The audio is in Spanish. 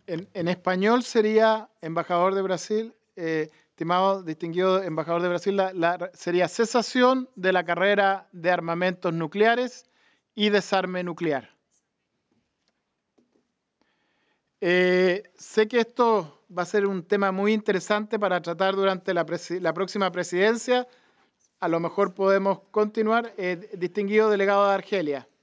En español sería embajador de Brasil, estimado distinguido embajador de Brasil, sería cesación de la carrera de armamentos nucleares y desarme nuclear. Sé que esto va a ser un tema muy interesante para tratar durante la próxima presidencia. A lo mejor podemos continuar. Distinguido delegado de Argelia.